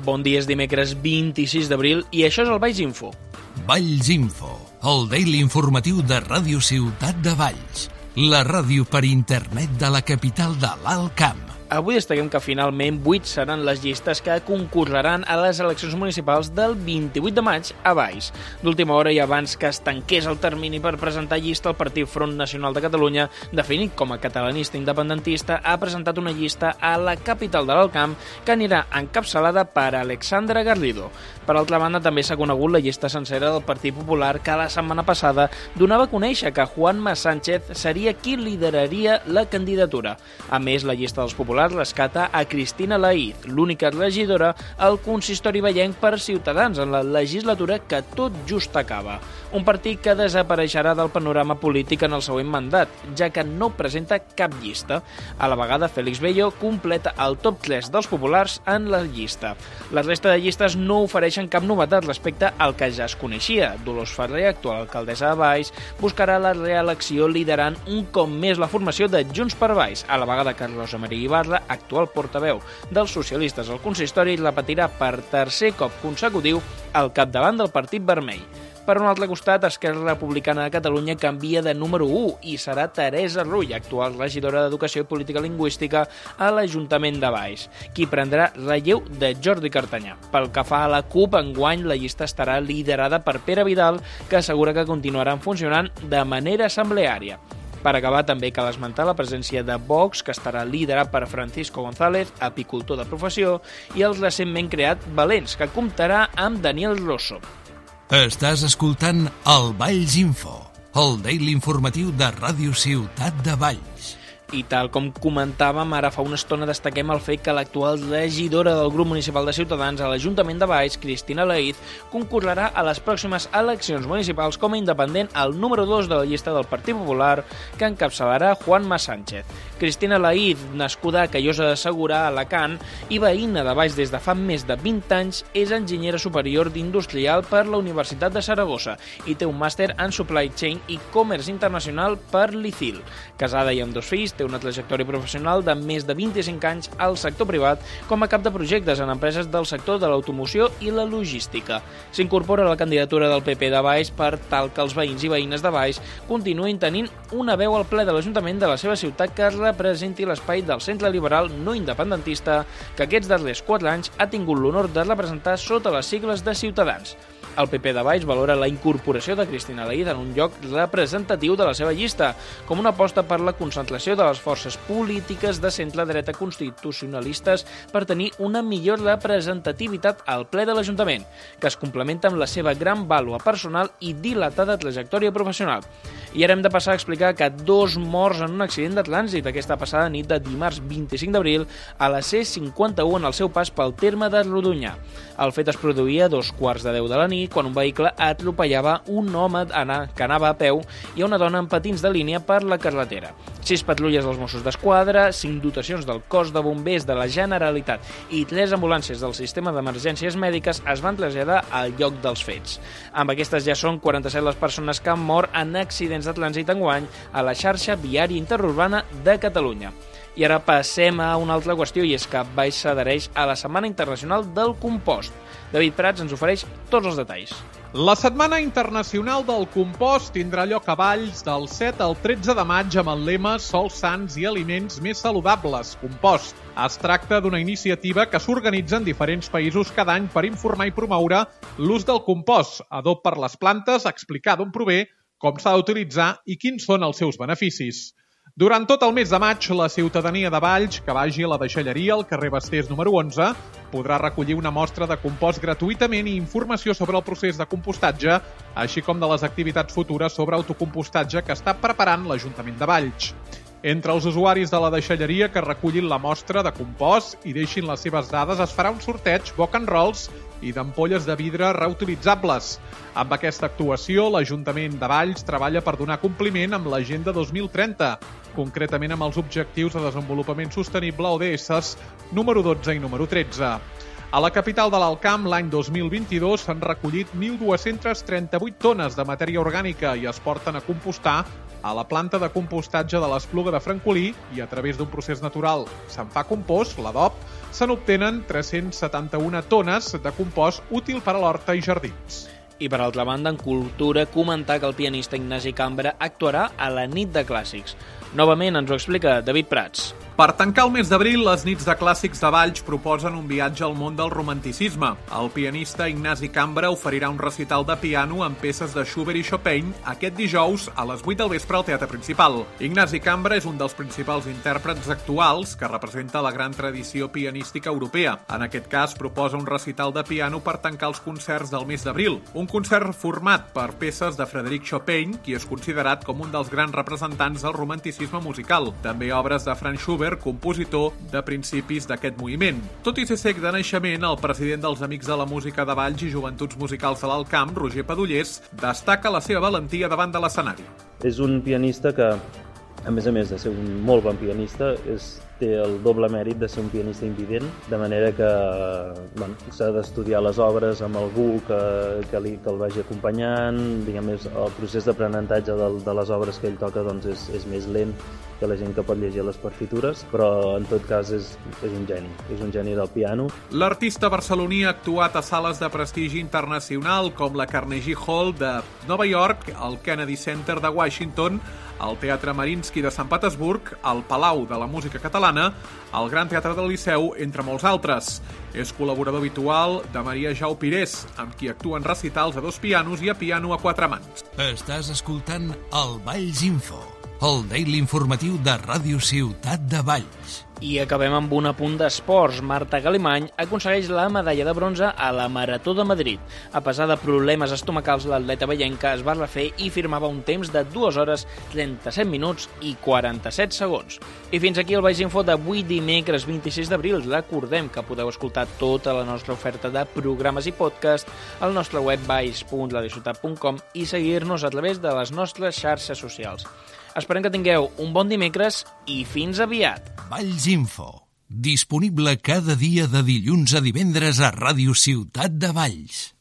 Bon dia, és dimecres 26 d'abril i això és el Valls Info. Valls Info, el daily informatiu de Ràdio Ciutat de Valls, la ràdio per internet de la capital de l'Alt Camp. Avui destaquem que finalment 8 seran les llistes que concorreran a les eleccions municipals del 28 de maig a Valls. D'última hora i abans que es tanqués el termini per presentar llista, el Partit Front Nacional de Catalunya, definit com a catalanista independentista, ha presentat una llista a la capital de l'Alt Camp que anirà encapçalada per Alexandra Garrido. Per altra banda, també s'ha conegut la llista sencera del Partit Popular que la setmana passada donava a conèixer que Juanma Sánchez seria qui lideraria la candidatura. A més, la llista dels populars rescata a Cristina Laïz, l'única regidora al consistori vallenc per Ciutadans en la legislatura que tot just acaba. Un partit que desapareixerà del panorama polític en el següent mandat, ja que no presenta cap llista. A la vegada, Félix Bello completa el top 3 dels populars en la llista. La resta de llistes no ofereixen cap novetat respecte al que ja es coneixia. Dolors Ferrer, actual alcaldessa de Valls, buscarà la reelecció liderant un cop més la formació de Junts per Valls. A la vegada que Rosa Maria Ibarra, actual portaveu dels socialistes al consistori, repetirà per tercer cop consecutiu al capdavant del Partit Vermell. Per un altre costat, Esquerra Republicana de Catalunya canvia de número 1 i serà Teresa Rull, actual regidora d'Educació i Política Lingüística a l'Ajuntament de Valls, qui prendrà relleu de Jordi Cartanyà. Pel que fa a la CUP, enguany la llista estarà liderada per Pere Vidal, que assegura que continuaran funcionant de manera assembleària. Per acabar, també cal esmentar la presència de Vox, que estarà liderat per Francisco González, apicultor de professió, i el recentment creat Valens, que comptarà amb Daniel Rosso. Estàs escoltant el Valls Info, el daily informatiu de Ràdio Ciutat de Valls. I tal com comentàvem, ara fa una estona destaquem el fet que l'actual regidora del grup municipal de Ciutadans a l'Ajuntament de Valls, Cristina Laïz, concorrerà a les pròximes eleccions municipals com a independent al número 2 de la llista del Partit Popular, que encapçalarà Juanma Sánchez. Cristina Laïz, nascuda a Callosa de Segura, a Alacant, i veïna de Valls des de fa més de 20 anys, és enginyera superior d'industrial per la Universitat de Saragossa i té un màster en Supply Chain i Comerç Internacional per l'ICIL. Casada i amb 2 fills, té una trajectòria professional de més de 25 anys al sector privat com a cap de projectes en empreses del sector de l'automoció i la logística. S'incorpora a la candidatura del PP de Valls per tal que els veïns i veïnes de Valls continuïn tenint una veu al ple de l'Ajuntament de la seva ciutat que representi l'espai del centre liberal no independentista que aquests darrers 4 anys ha tingut l'honor de representar sota les sigles de Ciutadans. El PP de Valls valora la incorporació de Cristina Laïz en un lloc representatiu de la seva llista, com una aposta per la concentració de les forces polítiques de centre-dreta constitucionalistes per tenir una millor representativitat al ple de l'Ajuntament, que es complementa amb la seva gran vàlua personal i dilatada trajectòria professional. I ara hem de passar a explicar que 2 morts en un accident de trànsit aquesta passada nit de dimarts 25 d'abril a la C51 en el seu pas pel terme de Rodonyà. El fet es produïa a 2:15 de la nit quan un vehicle atropellava un home que anava a peu i a una dona en patins de línia per la carretera. 6 patrulles dels Mossos d'Esquadra, 5 dotacions del cos de bombers de la Generalitat i 3 ambulàncies del sistema d'emergències mèdiques es van traslladar al lloc dels fets. Amb aquestes ja són 47 les persones que han mort en accidents de trànsit enguany a la xarxa viària interurbana de Catalunya. I ara passem a una altra qüestió, i és que Valls s'adhereix a la Setmana Internacional del Compost. David Prats ens ofereix tots els detalls. La Setmana Internacional del Compost tindrà lloc a Valls del 7 al 13 de maig amb el lema Sols sans i aliments més saludables, compost. Es tracta d'una iniciativa que s'organitza en diferents països cada any per informar i promoure l'ús del compost, adob per les plantes, explicar d'on prové, com s'ha d'utilitzar i quins són els seus beneficis. Durant tot el mes de maig, la ciutadania de Valls, que vagi a la deixalleria al carrer Bastés número 11, podrà recollir una mostra de compost gratuïtament i informació sobre el procés de compostatge, així com de les activitats futures sobre autocompostatge que està preparant l'Ajuntament de Valls. Entre els usuaris de la deixalleria que recullin la mostra de compost i deixin les seves dades es farà un sorteig boca en rolls i d'ampolles de vidre reutilitzables. Amb aquesta actuació, l'Ajuntament de Valls treballa per donar compliment amb l'Agenda 2030, concretament amb els Objectius de Desenvolupament Sostenible ODS número 12 i número 13. A la capital de l'Alt Camp, l'any 2022, s'han recollit 1.238 tones de matèria orgànica i es porten a compostar a la planta de compostatge de l'Espluga de Francolí i a través d'un procés natural se'n fa compost, l'adob, se n'obtenen 371 tones de compost útil per a l'horta i jardins. I per altra banda, en cultura, comentar que el pianista Ignasi Cambra actuarà a la nit de clàssics. Novament ens ho explica David Prats. Per tancar el mes d'abril, les nits de clàssics de Valls proposen un viatge al món del romanticisme. El pianista Ignasi Cambra oferirà un recital de piano amb peces de Schubert i Chopin aquest dijous a les 8 del vespre al Teatre Principal. Ignasi Cambra és un dels principals intèrprets actuals que representa la gran tradició pianística europea. En aquest cas, proposa un recital de piano per tancar els concerts del mes d'abril. Un concert format per peces de Frédéric Chopin, qui és considerat com un dels grans representants del romanticisme musical. També obres de Franz Schubert, compositor de principis d'aquest moviment. Tot i ser cec de naixement, el president dels Amics de la Música de Valls i Joventuts Musicals de l'Alt Camp, Roger Padullers, destaca la seva valentia davant de l'escenari. És un pianista que, a més de ser un molt bon pianista, té el doble mèrit de ser un pianista invident, de manera que s'ha d'estudiar les obres amb algú que el vagi acompanyant. Diguem, el procés d'aprenentatge de les obres que ell toca és més lent que la gent que pot llegir les partitures, però en tot cas és un geni del piano. L'artista barceloní ha actuat a sales de prestigi internacional com la Carnegie Hall de Nova York, el Kennedy Center de Washington, el Teatre Mariinsky de Sant Petersburg, el Palau de la Música Catalana, el Gran Teatre del Liceu, entre molts altres. És col·laborador habitual de Maria Jau Pirés, amb qui actua en recitals a 2 pianos i a piano a 4 mans. Estàs escoltant el Valls Info, el daily informatiu de Ràdio Ciutat de Valls. I acabem amb un apunt d'esports. Marta Galimany aconsegueix la medalla de bronze a la Marató de Madrid. A pesar de problemes estomacals, l'atleta veienca es va refer i firmava un temps de 2 hores, 37 minuts i 47 segons. I fins aquí el Valls Info d'avui dimecres 26 d'abril. Recordem que podeu escoltar tota la nostra oferta de programes i podcast al nostre web valls.ladiciutat.com i seguir-nos a través de les nostres xarxes socials. Esperem que tingueu un bon dimecres i fins aviat. Valls Info, disponible cada dia de dilluns a divendres a Ràdio Ciutat de Valls.